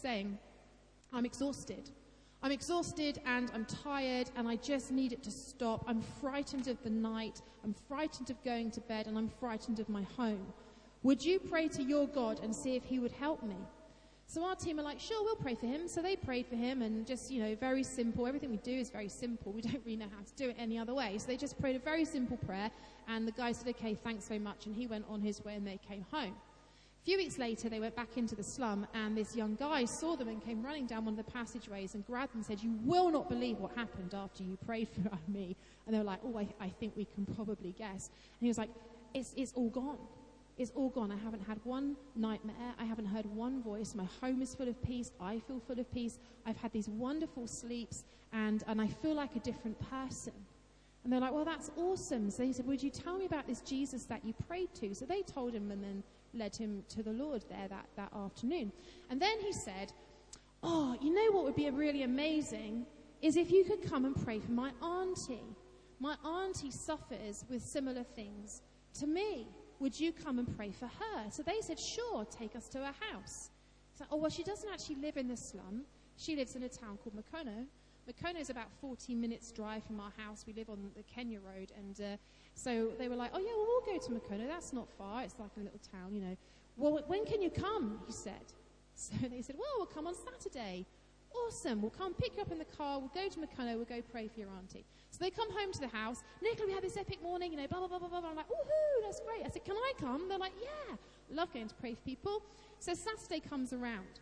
saying, I'm exhausted. I'm exhausted and I'm tired and I just need it to stop. I'm frightened of the night. I'm frightened of going to bed and I'm frightened of my home. Would you pray to your God and see if he would help me? So our team are like, sure, we'll pray for him. So they prayed for him and just, very simple. Everything we do is very simple. We don't really know how to do it any other way. So they just prayed a very simple prayer and the guy said, okay, thanks very much. And he went on his way and they came home. A few weeks later, they went back into the slum and this young guy saw them and came running down one of the passageways and grabbed them and said, you will not believe what happened after you prayed for me. And they were like, oh, I think we can probably guess. And he was like, it's all gone. It's all gone. I haven't had one nightmare. I haven't heard one voice. My home is full of peace. I feel full of peace. I've had these wonderful sleeps and I feel like a different person. And they're like, well, that's awesome. So he said, would you tell me about this Jesus that you prayed to? So they told him and then led him to the Lord there that afternoon. And then he said, oh, you know what would be really amazing is if you could come and pray for my auntie. My auntie suffers with similar things to me. Would you come and pray for her? So they said, sure, take us to her house. So, oh, well, she doesn't actually live in the slum. She lives in a town called Mukono. Mukono is about 14 minutes drive from our house. We live on the Kenya Road. And so they were like, oh, yeah, well, we'll go to Mukono. That's not far. It's like a little town, Well, when can you come? He said. So they said, well, we'll come on Saturday. Awesome. We'll come pick you up in the car. We'll go to Mukono. We'll go pray for your auntie. So they come home to the house. Nicola, we had this epic morning, blah, blah, blah, blah, blah. I'm like, woohoo, that's great. I said, can I come? They're like, yeah. Love going to pray for people. So Saturday comes around.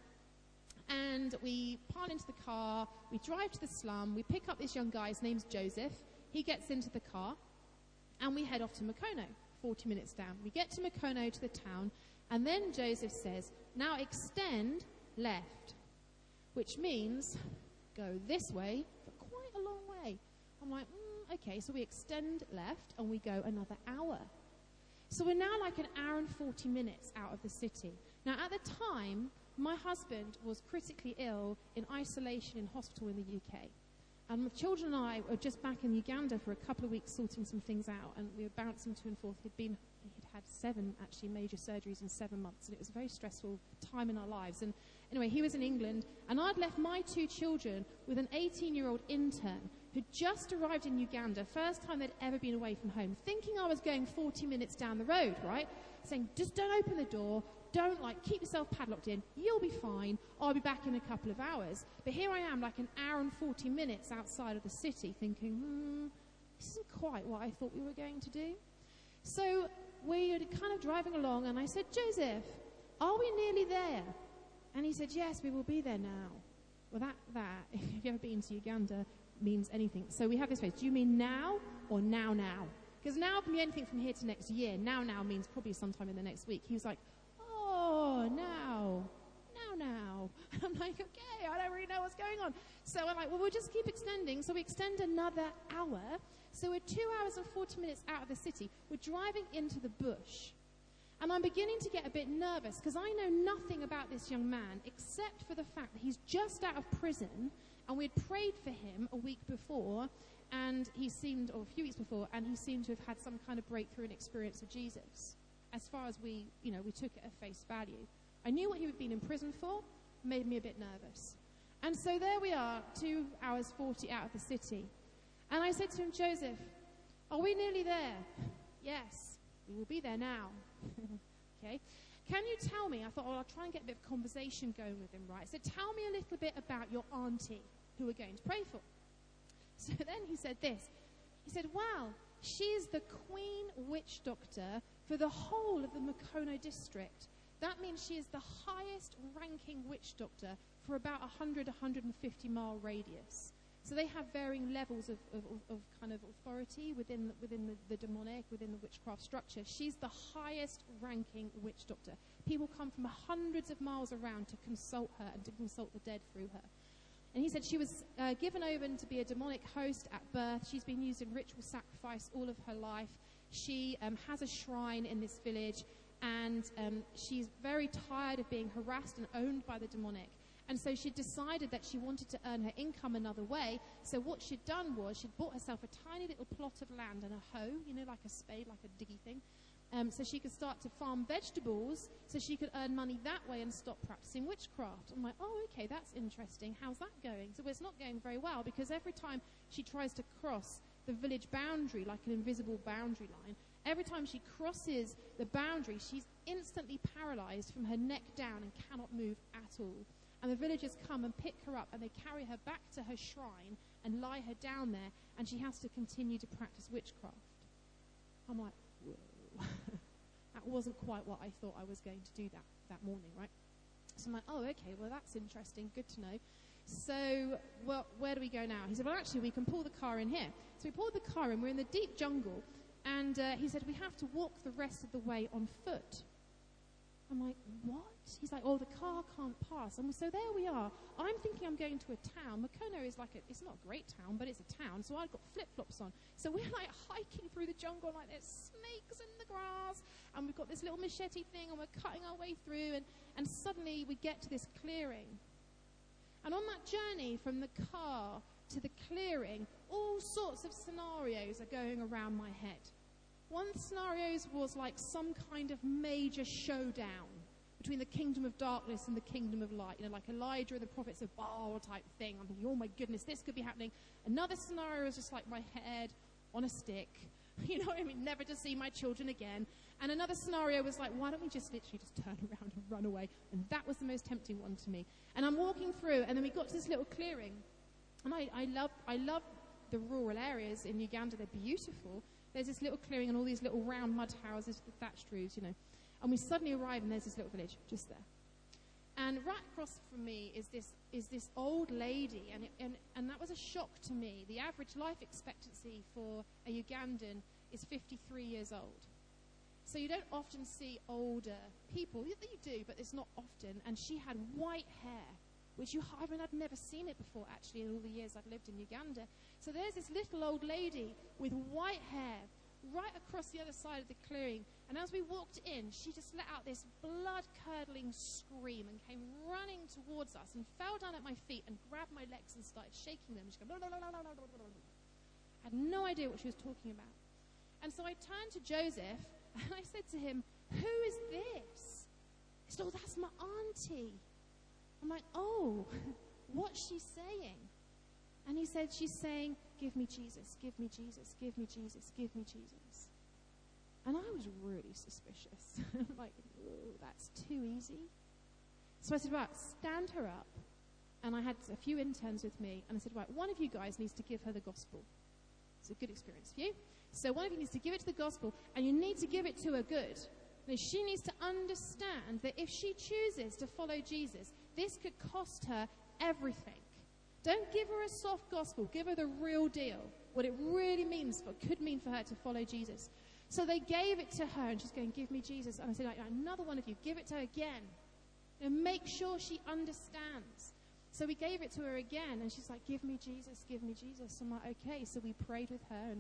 And we pile into the car. We drive to the slum. We pick up this young guy. His name's Joseph. He gets into the car. And we head off to Mukono, 40 minutes down. We get to Mukono, to the town. And then Joseph says, now extend left. Which means go this way for quite a long way. I'm like, okay, so we extend left and we go another hour. So we're now like an hour and 40 minutes out of the city. Now, at the time, my husband was critically ill in isolation in hospital in the UK. And my children and I were just back in Uganda for a couple of weeks sorting some things out, and we were bouncing to and forth. He'd had 7 actually major surgeries in 7 months, and it was a very stressful time in our lives. And anyway, he was in England, and I'd left my 2 children with an 18-year-old intern who'd just arrived in Uganda, first time they'd ever been away from home, thinking I was going 40 minutes down the road, right? Saying, just don't open the door, don't keep yourself padlocked in, you'll be fine, I'll be back in a couple of hours. But here I am, like an hour and 40 minutes outside of the city, thinking, this isn't quite what I thought we were going to do. So we're kind of driving along, and I said, Joseph, are we nearly there? And he said, yes, we will be there now. Well, that, if you've ever been to Uganda, means anything. So we have this phrase, do you mean now or now? Because now can be anything from here to next year. Now means probably sometime in the next week. He was like, oh, now. And I'm like, okay, I don't really know what's going on. So I'm like, well, we'll just keep extending. So we extend another hour. So we're 2 hours and 40 minutes out of the city. We're driving into the bush. And I'm beginning to get a bit nervous because I know nothing about this young man except for the fact that he's just out of prison and we'd prayed for him a week before and a few weeks before, and he seemed to have had some kind of breakthrough and experience of Jesus. As far as we took it at face value. I knew what he had been in prison for, made me a bit nervous. And so there we are, 2 hours 40 out of the city. And I said to him, Joseph, are we nearly there? Yes, we will be there now. Okay. Can you tell me, I thought, I'll try and get a bit of conversation going with him, right? So tell me a little bit about your auntie who we're going to pray for. So then he said this. He said, wow, she is the queen witch doctor for the whole of the Mukono district. That means she is the highest ranking witch doctor for about 150 mile radius. So they have varying levels of kind of authority within the demonic, within the witchcraft structure. She's the highest ranking witch doctor. People come from hundreds of miles around to consult her and to consult the dead through her. And he said she was given over to be a demonic host at birth. She's been used in ritual sacrifice all of her life. She has a shrine in this village, and she's very tired of being harassed and owned by the demonic. And so she decided that she wanted to earn her income another way. So what she'd done was she'd bought herself a tiny little plot of land and a hoe, like a spade, like a diggy thing. so she could start to farm vegetables so she could earn money that way and stop practicing witchcraft. I'm like, oh, okay, that's interesting. How's that going? So it's not going very well, because every time she tries to cross the village boundary, like an invisible boundary line, every time she crosses the boundary, she's instantly paralyzed from her neck down and cannot move at all. And the villagers come and pick her up, and they carry her back to her shrine and lie her down there, and she has to continue to practice witchcraft. I'm like, whoa. That wasn't quite what I thought I was going to do that morning, right? So I'm like, oh, okay, well, that's interesting. Good to know. So, well, where do we go now? He said, well, actually, we can pull the car in here. So we pulled the car in. We're in the deep jungle. And he said, we have to walk the rest of the way on foot. I'm like, what? He's like, oh, the car can't pass. And so there we are. I'm thinking I'm going to a town. Makono is like, it's not a great town, but it's a town. So I've got flip-flops on. So we're like hiking through the jungle, like there's snakes in the grass. And we've got this little machete thing, and we're cutting our way through. And suddenly we get to this clearing. And on that journey from the car to the clearing, all sorts of scenarios are going around my head. One scenario was like some kind of major showdown between the kingdom of darkness and the kingdom of light. You know, like Elijah and the prophets of Baal type thing. I'm thinking, oh my goodness, this could be happening. Another scenario is just like my head on a stick. You know what I mean? Never to see my children again. And another scenario was like, why don't we just literally just turn around and run away? And that was the most tempting one to me. And I'm walking through, and then we got to this little clearing. And I love the rural areas in Uganda. They're beautiful. There's this little clearing and all these little round mud houses with thatched roofs, you know. And we suddenly arrive, and there's this little village just there. And right across from me is this old lady, and that was a shock to me. The average life expectancy for a Ugandan is 53 years old. So you don't often see older people. You do, but it's not often. And she had white hair, which I'd never seen it before, actually, in all the years I've lived in Uganda. So there's this little old lady with white hair right across the other side of the clearing. And as we walked in, she just let out this blood-curdling scream and came running towards us and fell down at my feet and grabbed my legs and started shaking them. She goes, I had no idea what she was talking about. And so I turned to Joseph, and I said to him, who is this? He said, oh, that's my auntie. I'm like, oh, what's she saying? And he said, she's saying, give me Jesus, give me Jesus, give me Jesus, give me Jesus. And I was really suspicious. Like, oh, that's too easy. So I said, right, stand her up. And I had a few interns with me, and I said, right, one of you guys needs to give her the gospel. It's a good experience for you. So one of you needs to give it to the gospel, and you need to give it to her good. Now, she needs to understand that if she chooses to follow Jesus, this could cost her everything. Don't give her a soft gospel. Give her the real deal, what it really could mean for her to follow Jesus. So they gave it to her, and she's going, give me Jesus. And I said, another one of you, give it to her again. And make sure she understands. So we gave it to her again, and she's like, give me Jesus, give me Jesus. I'm like, okay. So we prayed with her,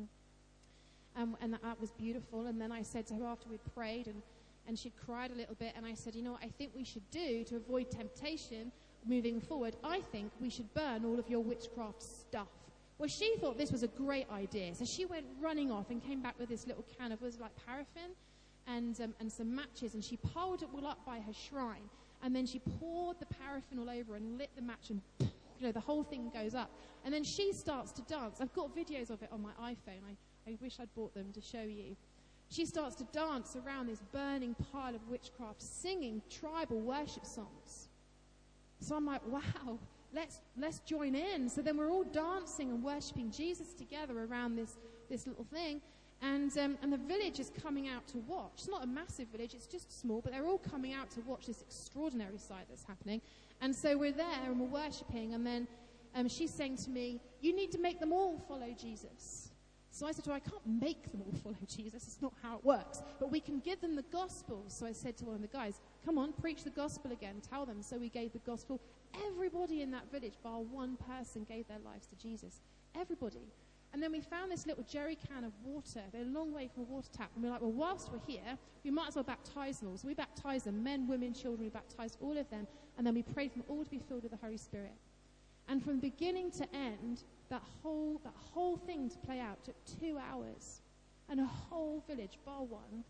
and that was beautiful. And then I said to her after we'd prayed, and she'd cried a little bit, and I said, you know what I think we should do to avoid temptation moving forward? I think we should burn all of your witchcraft stuff. Well, she thought this was a great idea. So she went running off and came back with this little can of, was like paraffin and some matches, and she piled it all up by her shrine. And then she poured the paraffin all over and lit the match, and the whole thing goes up. And then she starts to dance. I've got videos of it on my iPhone. I wish I'd brought them to show you. She starts to dance around this burning pile of witchcraft, singing tribal worship songs. So I'm like, wow, let's join in. So then we're all dancing and worshiping Jesus together around this little thing. And the village is coming out to watch. It's not a massive village, it's just small, but they're all coming out to watch this extraordinary sight that's happening. And so we're there and we're worshiping, and then she's saying to me, you need to make them all follow Jesus. So I said to her, I can't make them all follow Jesus. It's not how it works. But we can give them the gospel. So I said to one of the guys, come on, preach the gospel again. Tell them. So we gave the gospel. Everybody in that village, bar one person, gave their lives to Jesus. Everybody. And then we found this little jerry can of water. They're a long way from a water tap. And we're like, well, whilst we're here, we might as well baptize them all. So we baptized them, men, women, children. We baptized all of them. And then we prayed for them all to be filled with the Holy Spirit. And from beginning to end, that whole thing to play out took 2 hours. And a whole village, bar one,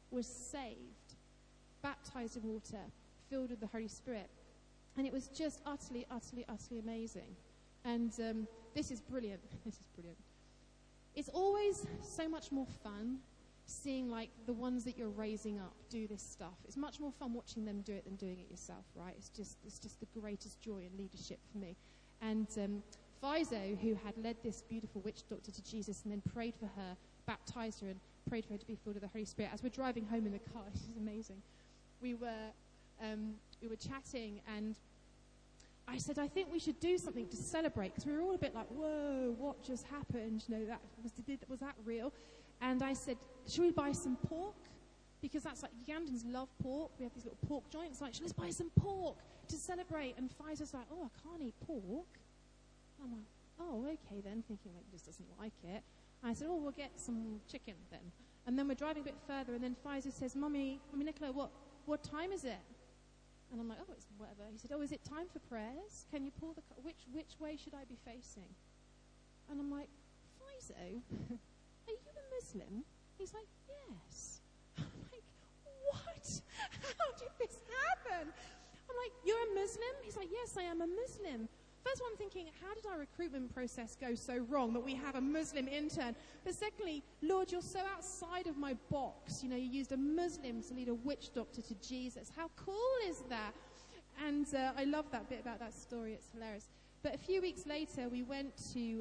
was saved, baptized in water, filled with the Holy Spirit. And it was just utterly, utterly, utterly amazing. And this is brilliant. This is brilliant. It's always so much more fun seeing like the ones that you're raising up do this stuff. It's much more fun watching them do it than doing it yourself, right? It's just the greatest joy in leadership for me. And Pfizo, who had led this beautiful witch doctor to Jesus and then prayed for her, baptized her and prayed for her to be filled with the Holy Spirit. As we're driving home in the car, this is amazing. We were chatting, and I said, I think we should do something to celebrate, because we were all a bit like, whoa, what just happened? You know, was that real? And I said, should we buy some pork? Because that's like, Ugandans love pork. We have these little pork joints. Like, let's buy some pork to celebrate. And Pfizer's like, oh, I can't eat pork. I'm like, oh, okay then, thinking like, he just doesn't like it. I said, oh, we'll get some chicken then. And then we're driving a bit further, and then Pfizer says, Mummy, Nicola, what time is it? And I'm like, oh, it's whatever. He said, oh, is it time for prayers? Can you pull the car? Which way should I be facing? And I'm like, Pfizer, are you a Muslim? He's like, yes. I'm like, what? How did this happen? I'm like, you're a Muslim? He's like, yes, I am a Muslim. First of all, I'm thinking, how did our recruitment process go so wrong that we have a Muslim intern? But secondly, Lord, you're so outside of my box. You know, you used a Muslim to lead a witch doctor to Jesus. How cool is that? And I love that bit about that story. It's hilarious. But a few weeks later, we went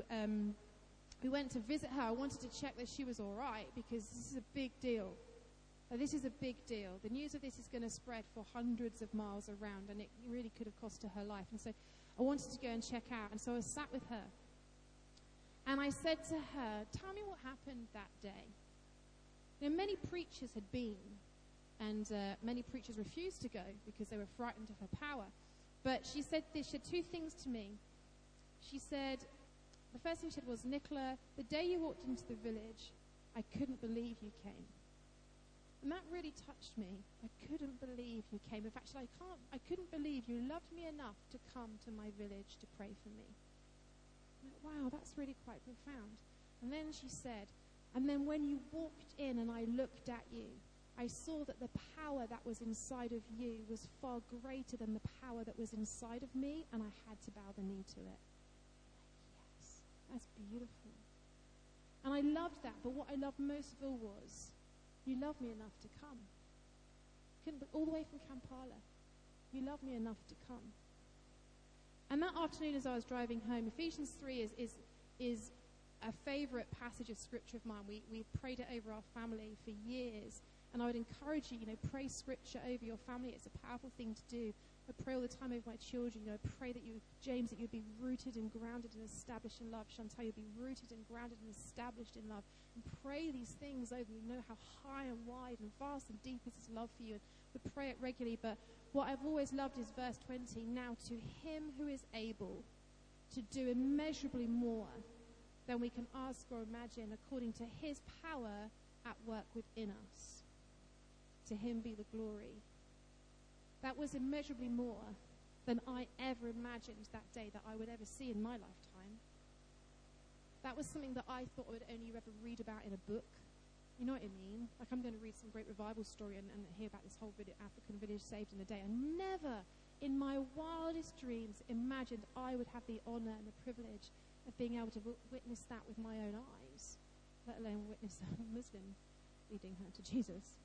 to visit her. I wanted to check that she was all right, because this is a big deal. This is a big deal. The news of this is going to spread for hundreds of miles around, and it really could have cost her life. And so I wanted to go and check out. And so I sat with her. And I said to her, tell me what happened that day. Now, many preachers had been, and many preachers refused to go because they were frightened of her power. But she said this. She said two things to me. She said, the first thing she said was, Nicola, the day you walked into the village, I couldn't believe you came. And that really touched me. I couldn't believe you came. In fact, I couldn't believe you loved me enough to come to my village to pray for me. I'm like, wow, that's really quite profound. And then she said, and then when you walked in and I looked at you, I saw that the power that was inside of you was far greater than the power that was inside of me, and I had to bow the knee to it. Yes, that's beautiful. And I loved that, but what I loved most of all was, you love me enough to come. All the way from Kampala. You love me enough to come. And that afternoon as I was driving home, Ephesians 3 is a favorite passage of scripture of mine. We prayed it over our family for years. And I would encourage you, pray scripture over your family. It's a powerful thing to do. I pray all the time over my children. I pray that James, that you'd be rooted and grounded and established in love. Chantal, you'd be rooted and grounded and established in love. And pray these things over you. Know how high and wide and vast and deep is his love for you. And we pray it regularly. But what I've always loved is verse 20. Now to him who is able to do immeasurably more than we can ask or imagine, according to his power at work within us. To him be the glory. That was immeasurably more than I ever imagined that day that I would ever see in my lifetime. That was something that I thought I would only ever read about in a book. You know what I mean? Like, I'm going to read some great revival story and hear about this whole African village saved in a day. I never, in my wildest dreams, imagined I would have the honor and the privilege of being able to witness that with my own eyes, let alone witness a Muslim leading her to Jesus.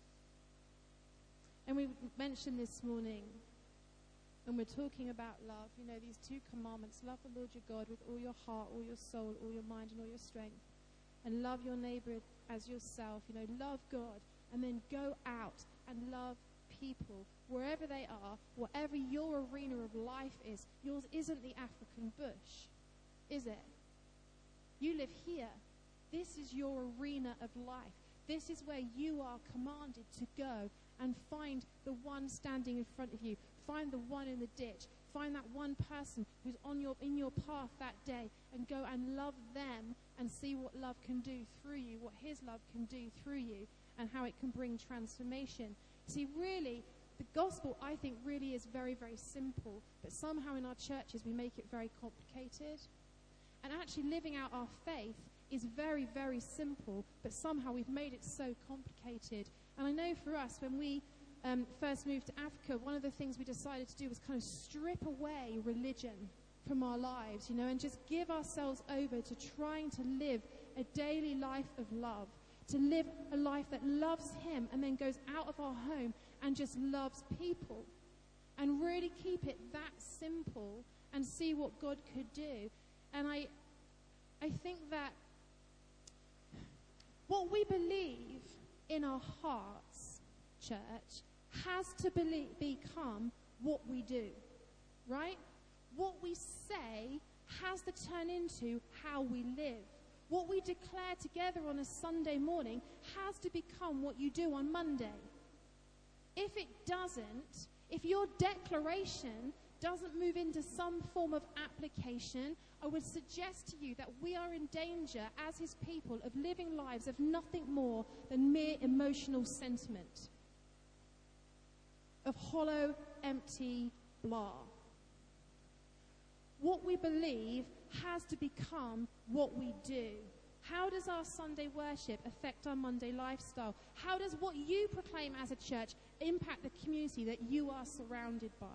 And we mentioned this morning, when we're talking about love, these two commandments: love the Lord your God with all your heart, all your soul, all your mind, and all your strength, and love your neighbor as yourself. Love God, and then go out and love people wherever they are, whatever your arena of life is. Yours isn't the African bush, is it? You live here. This is your arena of life. This is where you are commanded to go and find the one standing in front of you. Find the one in the ditch. Find that one person who's in your path that day, and go and love them and see what love can do through you, what his love can do through you, and how it can bring transformation. See, really, the gospel, I think, really is very, very simple, but somehow in our churches we make it very complicated. And actually living out our faith is very, very simple, but somehow we've made it so complicated. And I know for us, when we first moved to Africa, one of the things we decided to do was kind of strip away religion from our lives, and just give ourselves over to trying to live a daily life of love, to live a life that loves him and then goes out of our home and just loves people, and really keep it that simple and see what God could do. And I think that what we believe in our hearts, church, has to become what we do, right? What we say has to turn into how we live. What we declare together on a Sunday morning has to become what you do on Monday. If it doesn't, if your declaration doesn't move into some form of application, I would suggest to you that we are in danger as his people of living lives of nothing more than mere emotional sentiment, of hollow, empty blah. What we believe has to become what we do. How does our Sunday worship affect our Monday lifestyle? How does what you proclaim as a church impact the community that you are surrounded by?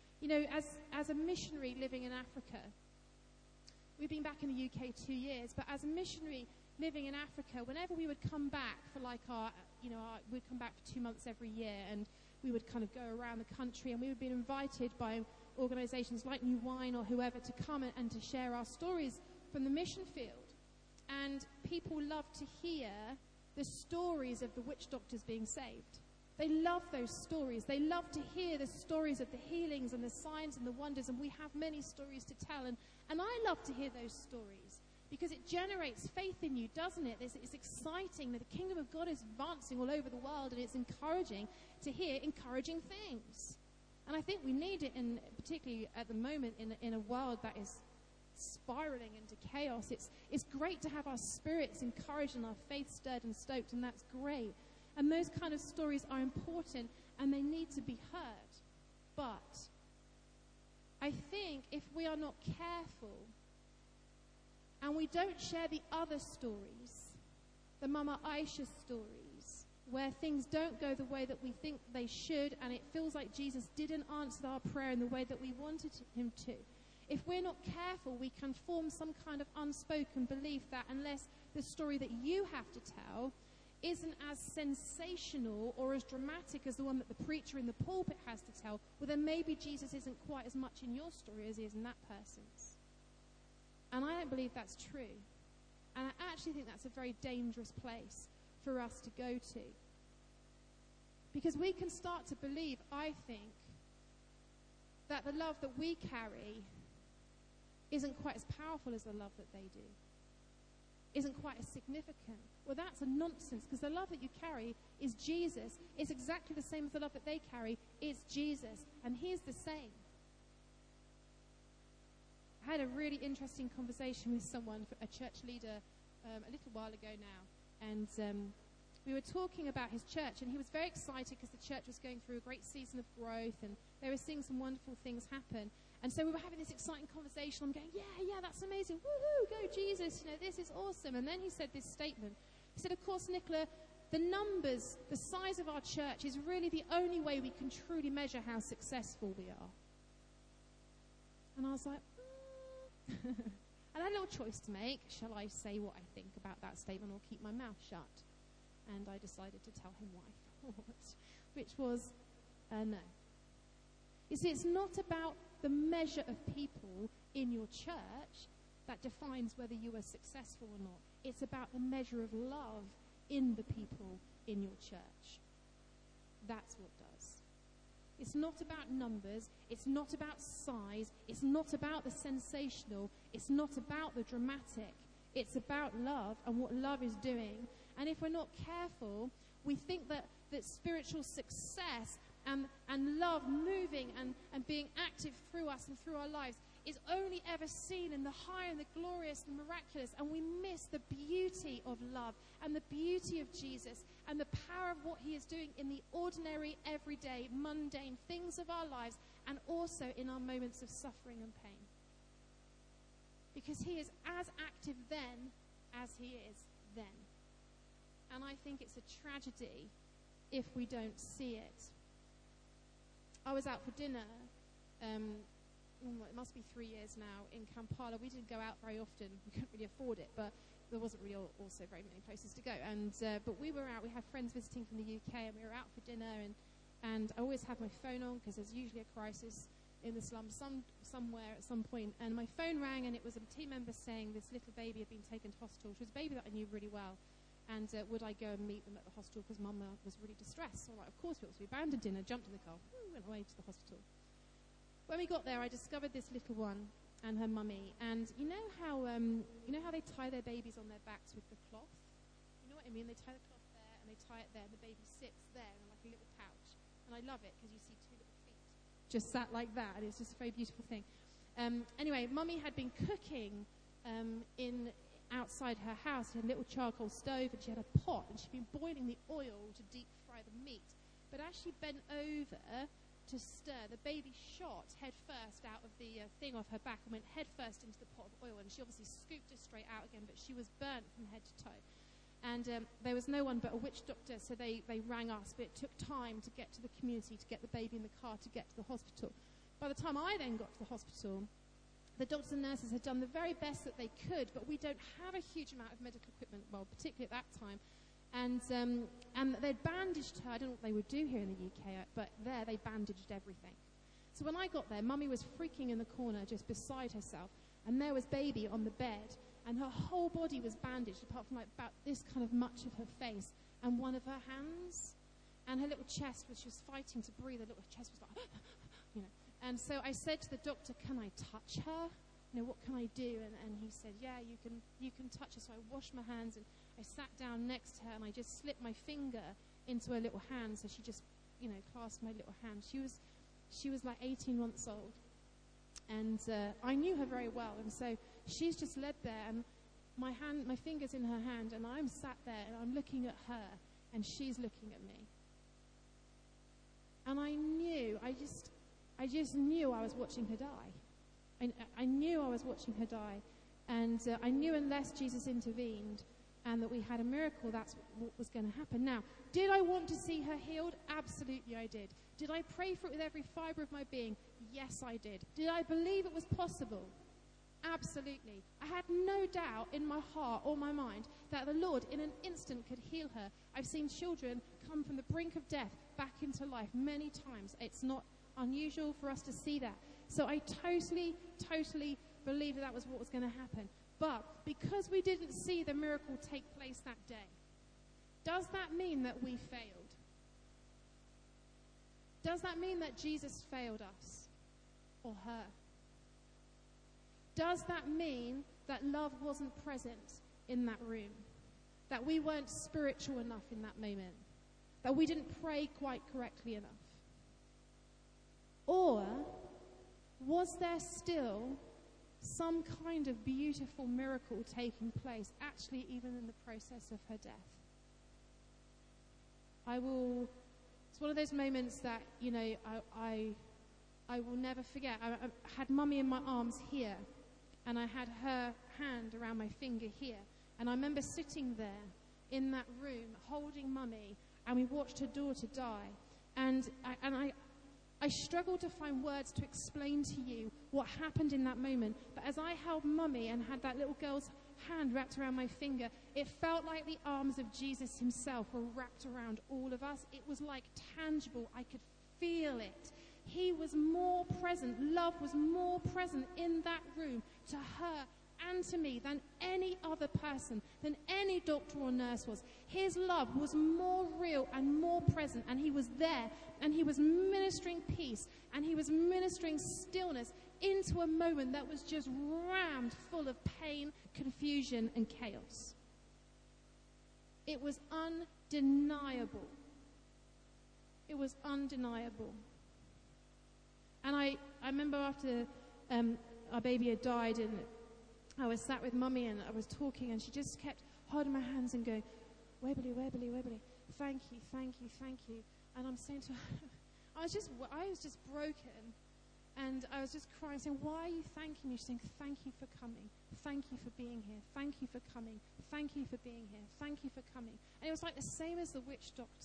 As a missionary living in Africa, we've been back in the UK 2 years, but as a missionary living in Africa, whenever we would come back for we'd come back for 2 months every year, and we would kind of go around the country, and we would be invited by organizations like New Wine or whoever to come and to share our stories from the mission field. And people love to hear the stories of the witch doctors being saved. They love those stories. They love to hear the stories of the healings and the signs and the wonders, and we have many stories to tell. And I love to hear those stories because it generates faith in you, doesn't it? It's exciting that the kingdom of God is advancing all over the world, and it's encouraging to hear encouraging things. And I think we need it, particularly at the moment, in a world that is spiraling into chaos. It's great to have our spirits encouraged and our faith stirred and stoked, and that's great. And those kind of stories are important, and they need to be heard. But I think if we are not careful and we don't share the other stories, the Mama Aisha stories, where things don't go the way that we think they should, and it feels like Jesus didn't answer our prayer in the way that we wanted him to. If we're not careful, we can form some kind of unspoken belief that unless the story that you have to tell isn't as sensational or as dramatic as the one that the preacher in the pulpit has to tell, well, then maybe Jesus isn't quite as much in your story as he is in that person's. And I don't believe that's true. And I actually think that's a very dangerous place for us to go to. Because we can start to believe, I think, that the love that we carry isn't quite as powerful as the love that they do, isn't quite as significant. Well, that's a nonsense, because the love that you carry is Jesus. It's exactly the same as the love that they carry is Jesus, and he's the same. I had a really interesting conversation with someone, a church leader, a little while ago now, and we were talking about his church, and he was very excited because the church was going through a great season of growth, and they were seeing some wonderful things happen. And so we were having this exciting conversation. I'm going, yeah, that's amazing. Woohoo, go Jesus, this is awesome. And then he said this statement. He said, of course, Nicola, the numbers, the size of our church is really the only way we can truly measure how successful we are. And I was like, And I had a little choice to make. Shall I say what I think about that statement or keep my mouth shut? And I decided to tell him what I thought, which was no. You see, it's not about the measure of people in your church that defines whether you are successful or not. It's about the measure of love in the people in your church. That's what does. It's not about numbers. It's not about size. It's not about the sensational. It's not about the dramatic. It's about love and what love is doing. And if we're not careful, we think that spiritual success and love moving and being active through us and through our lives is only ever seen in the high and the glorious and miraculous, and we miss the beauty of love and the beauty of Jesus and the power of what he is doing in the ordinary, everyday, mundane things of our lives, and also in our moments of suffering and pain. Because he is as active then as he is then. And I think it's a tragedy if we don't see it. I was out for dinner, it must be 3 years now, in Kampala. We didn't go out very often. We couldn't really afford it, but there wasn't really also very many places to go. But we were out. We had friends visiting from the UK, and we were out for dinner. And I always have my phone on because there's usually a crisis in the slums somewhere at some point. And my phone rang, and it was a team member saying this little baby had been taken to hospital. She was a baby that I knew really well. And would I go and meet them at the hospital because Mum was really distressed. So of course we ought to. We abandoned dinner, jumped in the car, went away to the hospital. When we got there, I discovered this little one and her mummy. And you know how they tie their babies on their backs with the cloth? You know what I mean? They tie the cloth there and they tie it there, and the baby sits there in like a little pouch. And I love it because you see two little feet just sat like that, and it's just a very beautiful thing. Anyway, Mummy had been cooking outside her house. She had a little charcoal stove, and she had a pot, and she'd been boiling the oil to deep fry the meat. But as she bent over to stir, the baby shot head first out of the thing off her back and went head first into the pot of oil, and she obviously scooped it straight out again, but she was burnt from head to toe. And there was no one but a witch doctor, so they rang us, but it took time to get to the community, to get the baby in the car, to get to the hospital. By the time I then got to the hospital, the doctors and nurses had done the very best that they could, but we don't have a huge amount of medical equipment, well, particularly at that time. And they'd bandaged her. I don't know what they would do here in the UK, but there they bandaged everything. So when I got there, Mummy was freaking in the corner just beside herself, and there was baby on the bed, and her whole body was bandaged apart from like about this kind of much of her face and one of her hands. And her little chest, she was fighting to breathe, her little chest was like, And so I said to the doctor, can I touch her? What can I do? And he said, yeah, you can touch her. So I washed my hands, and I sat down next to her, and I just slipped my finger into her little hand. So she just, clasped my little hand. She was like 18 months old. And I knew her very well. And so she's just led there, and my finger's in her hand, and I'm sat there, and I'm looking at her, and she's looking at me. And I just knew I was watching her die. I knew I was watching her die. And I knew unless Jesus intervened and that we had a miracle, that's what was going to happen. Now, did I want to see her healed? Absolutely I did. Did I pray for it with every fibre of my being? Yes, I did. Did I believe it was possible? Absolutely. I had no doubt in my heart or my mind that the Lord in an instant could heal her. I've seen children come from the brink of death back into life many times. It's not unusual for us to see that. So I totally believed that was what was going to happen. But because we didn't see the miracle take place that day, does that mean that we failed? Does that mean that Jesus failed us or her? Does that mean that love wasn't present in that room? That we weren't spiritual enough in that moment? That we didn't pray quite correctly enough? Or was there still some kind of beautiful miracle taking place, actually even in the process of her death? It's one of those moments that, I will never forget. I had Mummy in my arms here, and I had her hand around my finger here. And I remember sitting there in that room, holding Mummy, and we watched her daughter die. And I struggle to find words to explain to you what happened in that moment. But as I held Mummy and had that little girl's hand wrapped around my finger, it felt like the arms of Jesus himself were wrapped around all of us. It was like tangible. I could feel it. He was more present. Love was more present in that room to her and to me than any other person, than any doctor or nurse was. His love was more real and more present, and he was there, and he was ministering peace, and he was ministering stillness into a moment that was just rammed full of pain, confusion, and chaos. It was undeniable. It was undeniable. And I remember after our baby had died, and I was sat with Mummy, and I was talking, and she just kept holding my hands and going, Webley, Webley, Webley, thank you, thank you, thank you. And I'm saying to her, I was just broken, and I was just crying, saying, why are you thanking me? She's saying, thank you for coming. Thank you for being here. Thank you for coming. Thank you for being here. Thank you for coming. And it was like the same as the witch doctor.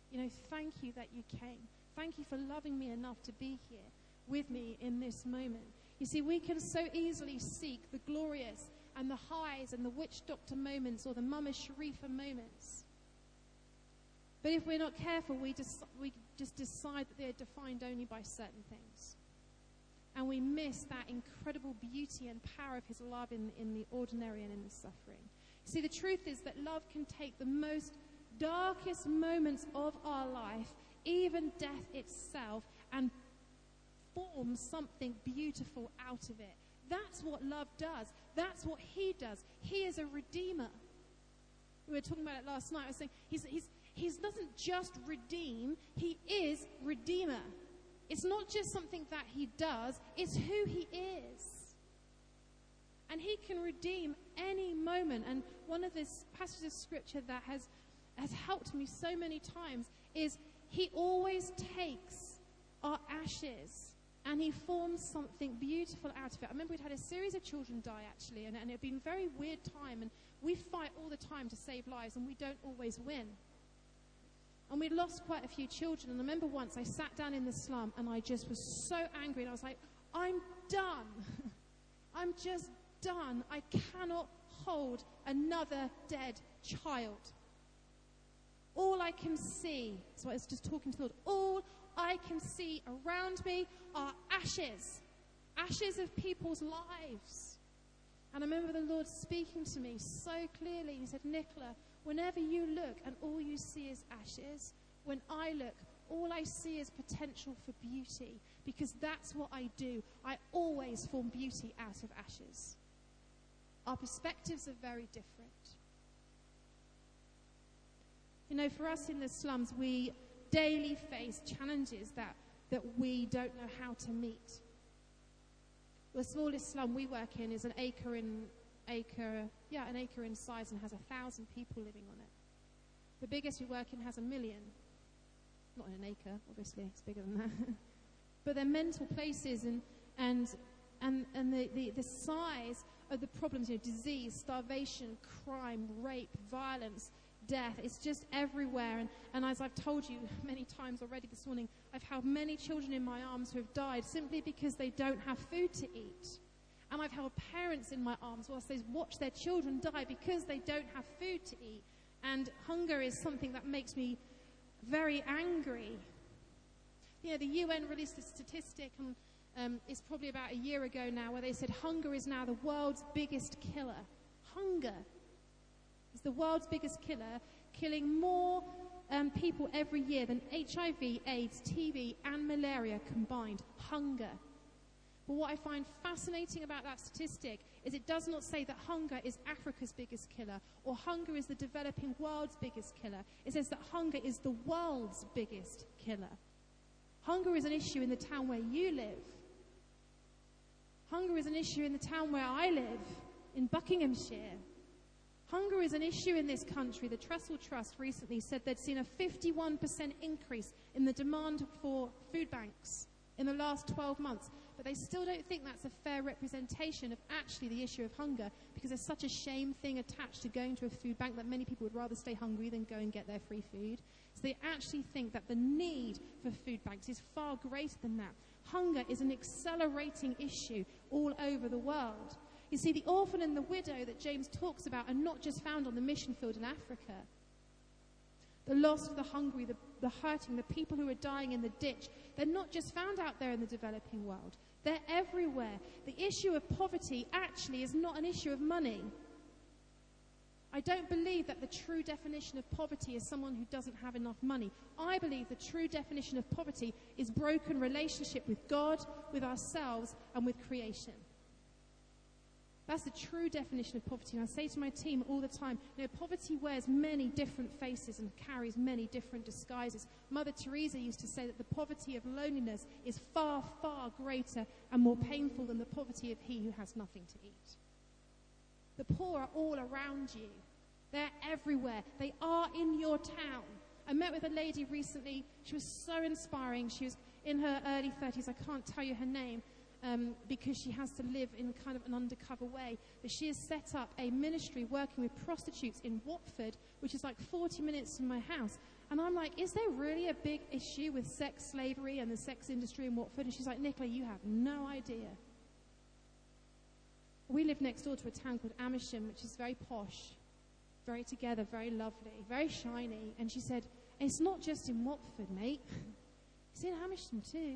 thank you that you came. Thank you for loving me enough to be here with me in this moment. You see, we can so easily seek the glorious and the highs and the witch doctor moments or the Mama Sharifa moments. But if we're not careful, we just decide that they're defined only by certain things. And we miss that incredible beauty and power of his love in the ordinary and in the suffering. See, the truth is that love can take the most darkest moments of our life, even death itself, and form something beautiful out of it. That's what love does. That's what he does. He is a redeemer. We were talking about it last night. I was saying he doesn't just redeem, he is redeemer. It's not just something that he does, it's who he is. And he can redeem any moment. And one of the passages of scripture that has helped me so many times is he always takes our ashes and he forms something beautiful out of it. I remember we'd had a series of children die, actually, and it had been a very weird time. And we fight all the time to save lives, and we don't always win. And we'd lost quite a few children. And I remember once I sat down in the slum and I just was so angry. And I was like, I'm done. I'm just done. I cannot hold another dead child. All I can see, so I was just talking to the Lord, all I can see around me are ashes. Ashes of people's lives. And I remember the Lord speaking to me so clearly. He said, Nicola, whenever you look and all you see is ashes, when I look, all I see is potential for beauty, because that's what I do. I always form beauty out of ashes. Our perspectives are very different. For us in the slums, we daily face challenges that we don't know how to meet. The smallest slum we work in is an acre in size and has 1,000 people living on it. The biggest we work in has 1 million. Not in an acre, obviously, it's bigger than that. But they're mental places, and the size of the problems, disease, starvation, crime, rape, violence, death, it's just everywhere. And as I've told you many times already this morning, I've held many children in my arms who have died simply because they don't have food to eat. And I've held parents in my arms whilst they watch their children die because they don't have food to eat. And hunger is something that makes me very angry. The UN released a statistic, and it's probably about a year ago now, where they said hunger is now the world's biggest killer. Hunger is the world's biggest killer, killing more people every year than HIV, AIDS, TB, and malaria combined. Hunger. But what I find fascinating about that statistic is it does not say that hunger is Africa's biggest killer or hunger is the developing world's biggest killer. It says that hunger is the world's biggest killer. Hunger is an issue in the town where you live. Hunger is an issue in the town where I live, in Buckinghamshire. Hunger is an issue in this country. The Trestle Trust recently said they'd seen a 51% increase in the demand for food banks in the last 12 months. But they still don't think that's a fair representation of actually the issue of hunger, because there's such a shame thing attached to going to a food bank that many people would rather stay hungry than go and get their free food. So they actually think that the need for food banks is far greater than that. Hunger is an accelerating issue all over the world. You see, the orphan and the widow that James talks about are not just found on the mission field in Africa. The lost, the hungry, the hurting, the people who are dying in the ditch, they're not just found out there in the developing world. They're everywhere. The issue of poverty actually is not an issue of money. I don't believe that the true definition of poverty is someone who doesn't have enough money. I believe the true definition of poverty is broken relationship with God, with ourselves, and with creation. That's the true definition of poverty. And I say to my team all the time, poverty wears many different faces and carries many different disguises. Mother Teresa used to say that the poverty of loneliness is far, far greater and more painful than the poverty of he who has nothing to eat. The poor are all around you. They're everywhere. They are in your town. I met with a lady recently. She was so inspiring. She was in her early 30s. I can't tell you her name. Because she has to live in kind of an undercover way. But she has set up a ministry working with prostitutes in Watford, which is like 40 minutes from my house. And I'm like, is there really a big issue with sex slavery and the sex industry in Watford? And she's like, Nicola, you have no idea. We live next door to a town called Amersham, which is very posh, very together, very lovely, very shiny. And she said, it's not just in Watford, mate. It's in Amersham too.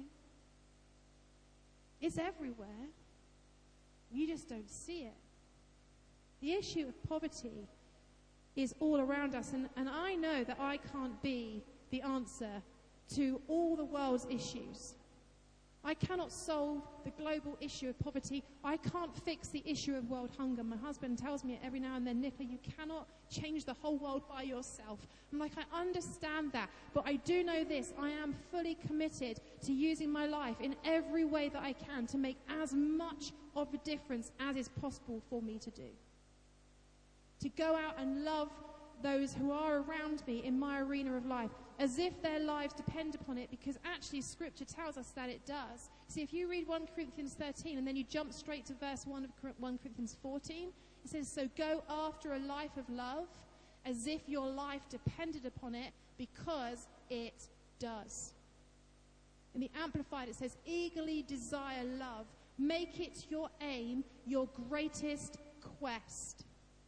It's everywhere. You just don't see it. The issue of poverty is all around us. And I know that I can't be the answer to all the world's issues. I cannot solve the global issue of poverty. I can't fix the issue of world hunger. My husband tells me every now and then, Nicola, you cannot change the whole world by yourself. I'm like, I understand that, but I do know this. I am fully committed to using my life in every way that I can to make as much of a difference as is possible for me to do. To go out and love those who are around me in my arena of life, as if their lives depend upon it, because actually Scripture tells us that it does. See, if you read 1 Corinthians 13 and then you jump straight to verse 1 of 1 Corinthians 14, it says, so go after a life of love as if your life depended upon it, because it does. In the Amplified it says, eagerly desire love. Make it your aim, your greatest quest.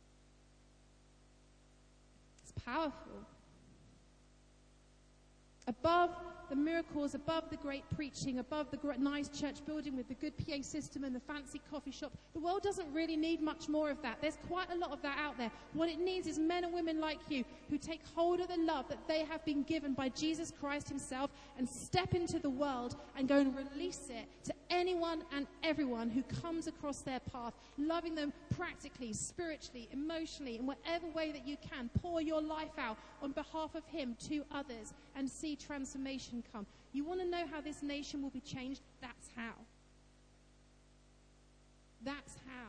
It's powerful. Above the miracles, above the great preaching, above the nice church building with the good PA system and the fancy coffee shop, the world doesn't really need much more of that. There's quite a lot of that out there. What it needs is men and women like you who take hold of the love that they have been given by Jesus Christ himself and step into the world and go and release it to anyone and everyone who comes across their path, loving them practically, spiritually, emotionally, in whatever way that you can. Pour your life out on behalf of him to others and see transformation come. You want to know how this nation will be changed? That's how. That's how.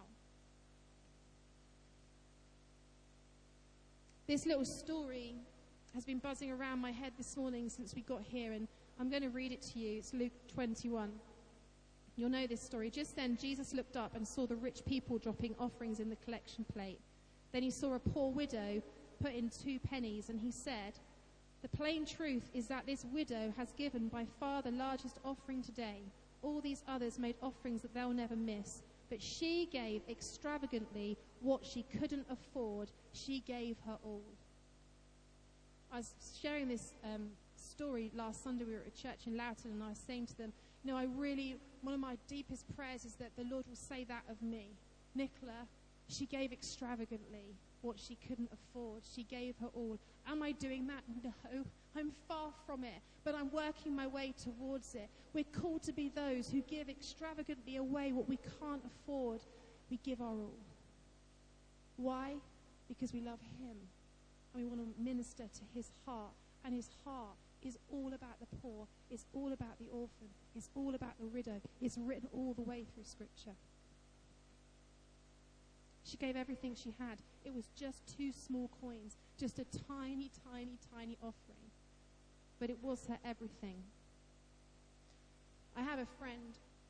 This little story has been buzzing around my head this morning since we got here, and I'm going to read it to you. It's Luke 21. You'll know this story. Just then, Jesus looked up and saw the rich people dropping offerings in the collection plate. Then he saw a poor widow put in 2 pennies, and he said, the plain truth is that this widow has given by far the largest offering today. All these others made offerings that they'll never miss, but she gave extravagantly what she couldn't afford. She gave her all. I was sharing this story last Sunday. We were at a church in Loughton, and I was saying to them, you know, one of my deepest prayers is that the Lord will say that of me. Nicola, she gave extravagantly what she couldn't afford. She gave her all. Am I doing that? No, I'm far from it, but I'm working my way towards it. We're called to be those who give extravagantly away what we can't afford. We give our all. Why? Because we love him, and we want to minister to his heart, and his heart is all about the poor. It's all about the orphan. It's all about the widow. It's written all the way through Scripture. She gave everything she had. It was just 2 small coins, just a tiny, tiny, tiny offering. But it was her everything. I have a friend,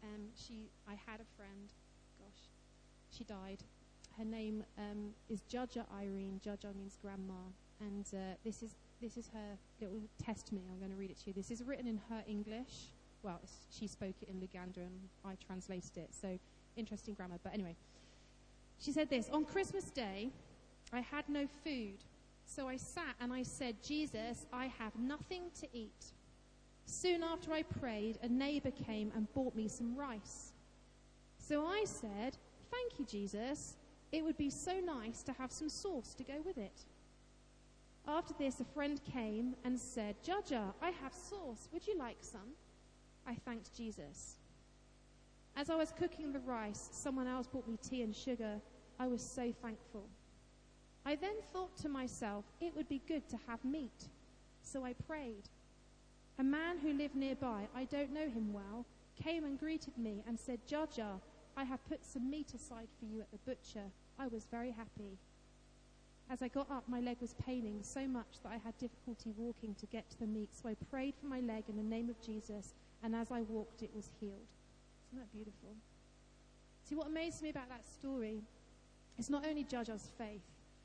she died. Her name is Judger Irene. Judger means grandma. And this is her little testimony. I'm going to read it to you. This is written in her English. Well, she spoke it in Luganda and I translated it. So, interesting grammar. But anyway. She said this, on Christmas Day, I had no food, so I sat and I said, Jesus, I have nothing to eat. Soon after I prayed, a neighbor came and bought me some rice. So I said, thank you, Jesus. It would be so nice to have some sauce to go with it. After this, a friend came and said, Judger, I have sauce. Would you like some? I thanked Jesus. As I was cooking the rice, someone else brought me tea and sugar. I was so thankful. I then thought to myself, it would be good to have meat. So I prayed. A man who lived nearby, I don't know him well, came and greeted me and said, Judger, I have put some meat aside for you at the butcher. I was very happy. As I got up, my leg was paining so much that I had difficulty walking to get to the meat. So I prayed for my leg in the name of Jesus, and as I walked, it was healed. Isn't that beautiful? See, what amazed me about that story is not only Judger's faith,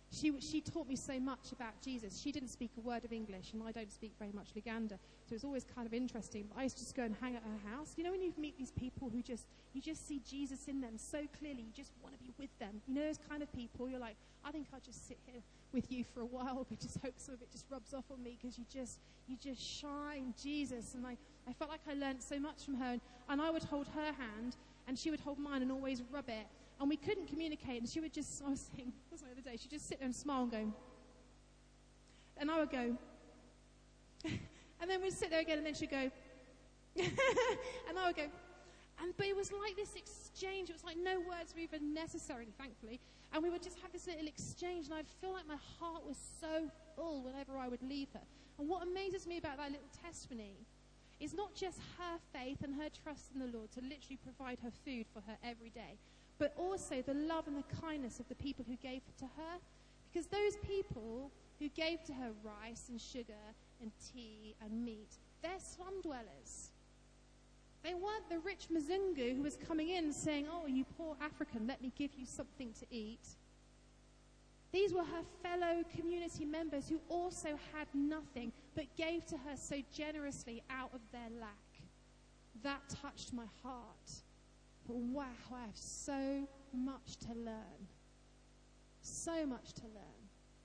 She taught me so much about Jesus. She didn't speak a word of English, and I don't speak very much Luganda, so it's always kind of interesting. But I used to just go and hang at her house. You know, when you meet these people who you just see Jesus in them so clearly, you just want to be with them. You know, those kind of people, you're like, I think I'll just sit here with you for a while, but just hope some of it just rubs off on me, because you just shine Jesus. And I felt like I learned so much from her, and I would hold her hand, and she would hold mine and always rub it. And we couldn't communicate, and she would just, I was saying, this the other day, she'd just sit there and smile and go, and I would go, and then we'd sit there again, and then she'd go, and I would go, but it was like this exchange. It was like no words were even necessary, thankfully, and we would just have this little exchange, and I'd feel like my heart was so full whenever I would leave her. And what amazes me about that little testimony is not just her faith and her trust in the Lord to literally provide her food for her every day, but also the love and the kindness of the people who gave to her. Because those people who gave to her rice and sugar and tea and meat, they're slum dwellers. They weren't the rich Mzungu who was coming in saying, oh, you poor African, let me give you something to eat. These were her fellow community members who also had nothing, but gave to her so generously out of their lack. That touched my heart. But wow, I have so much to learn. So much to learn.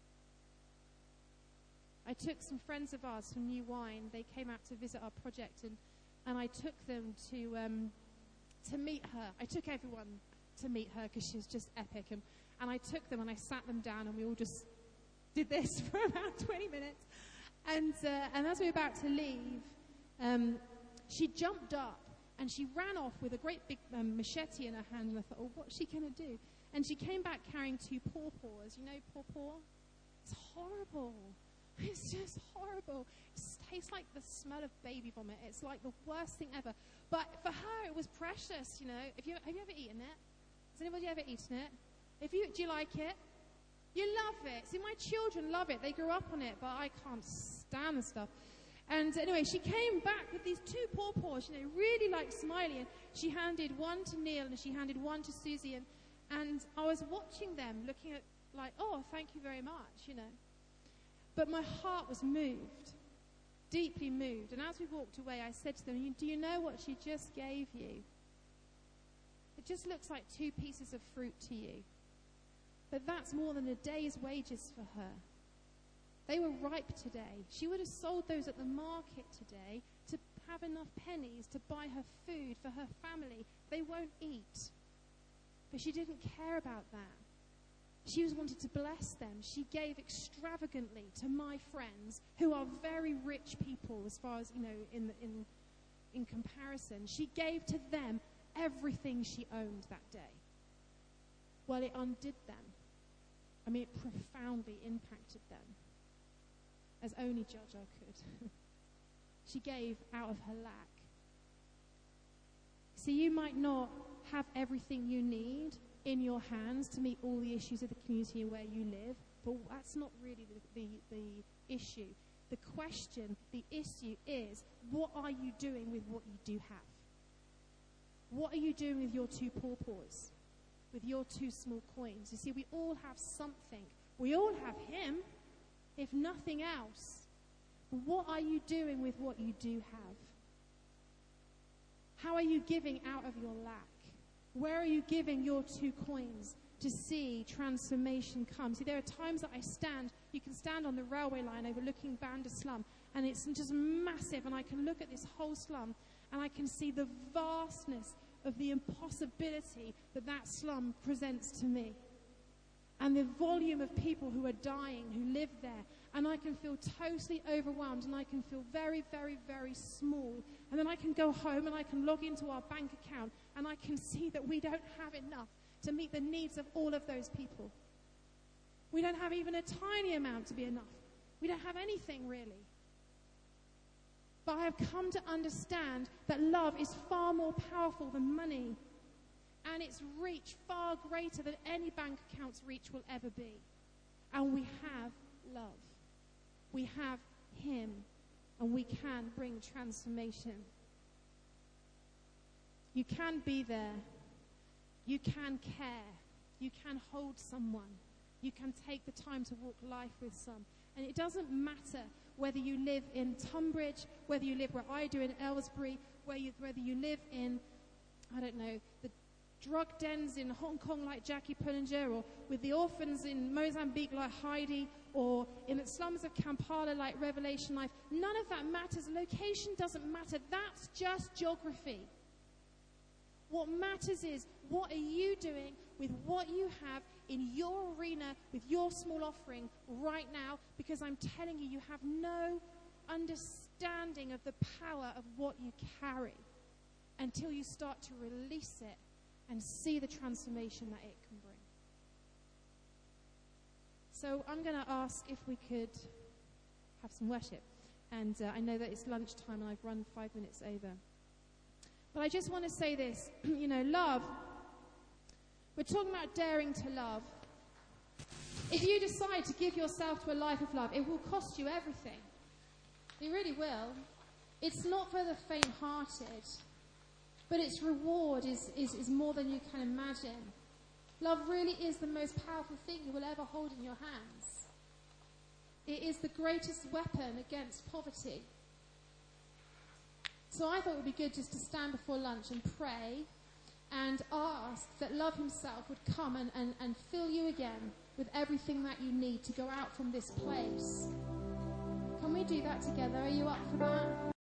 I took some friends of ours from New Wine. They came out to visit our project, and I took them to meet her. I took everyone to meet her because she was just epic. And I took them and I sat them down, and we all just did this for about 20 minutes. And as we were about to leave, she jumped up and she ran off with a great big machete in her hand. And I thought, oh, what's she going to do? And she came back carrying 2 pawpaws. You know pawpaw? It's horrible. It's just horrible. It tastes like the smell of baby vomit. It's like the worst thing ever. But for her, it was precious, you know. Have you ever eaten it? Has anybody ever eaten it? Do you like it? You love it. See, my children love it. They grew up on it, but I can't stand the stuff. And anyway, she came back with these 2 pawpaws, you know, really like smiley. And she handed one to Neil and she handed one to Susie. And I was watching them, looking at like, oh, thank you very much, you know. But my heart was moved, deeply moved. And as we walked away, I said to them, do you know what she just gave you? It just looks like 2 pieces of fruit to you. But that's more than a day's wages for her. They were ripe today. She would have sold those at the market today to have enough pennies to buy her food for her family. They won't eat. But she didn't care about that. She was wanted to bless them. She gave extravagantly to my friends, who are very rich people as far as, you know, in comparison. She gave to them everything she owned that day. Well, it undid them. I mean, it profoundly impacted them, as only Jojo could. She gave out of her lack. So you might not have everything you need in your hands to meet all the issues of the community where you live, but that's not really the issue. The question, the issue is, what are you doing with what you do have? What are you doing with your 2 pawpaws? With your 2 small coins? You see, we all have something. We all have Him, if nothing else. But what are you doing with what you do have? How are you giving out of your lack? Where are you giving your 2 coins to see transformation come? See, there are times that you can stand on the railway line overlooking Banda slum, and it's just massive, and I can look at this whole slum, and I can see the vastness of the impossibility that slum presents to me. And the volume of people who are dying, who live there. And I can feel totally overwhelmed, and I can feel very, very, very small. And then I can go home and I can log into our bank account, and I can see that we don't have enough to meet the needs of all of those people. We don't have even a tiny amount to be enough. We don't have anything really. But I have come to understand that love is far more powerful than money, and its reach far greater than any bank account's reach will ever be. And we have love. We have Him, and we can bring transformation. You can be there. You can care. You can hold someone. You can take the time to walk life with some. And it doesn't matter whether you live in Tunbridge, whether you live where I do in Aylesbury, whether you live in, I don't know, the drug dens in Hong Kong like Jackie Pullinger, or with the orphans in Mozambique like Heidi, or in the slums of Kampala like Revelation Life. None of that matters. Location doesn't matter. That's just geography. What matters is, what are you doing with what you have in your arena, with your small offering right now? Because I'm telling you, you have no understanding of the power of what you carry until you start to release it and see the transformation that it can bring. So I'm going to ask if we could have some worship. And I know that it's lunchtime and I've run 5 minutes over. But I just want to say this, love. We're talking about daring to love. If you decide to give yourself to a life of love, it will cost you everything. It really will. It's not for the faint-hearted, but its reward is more than you can imagine. Love really is the most powerful thing you will ever hold in your hands. It is the greatest weapon against poverty. So I thought it would be good just to stand before lunch and pray and ask that love himself would come and fill you again with everything that you need to go out from this place. Can we do that together? Are you up for that?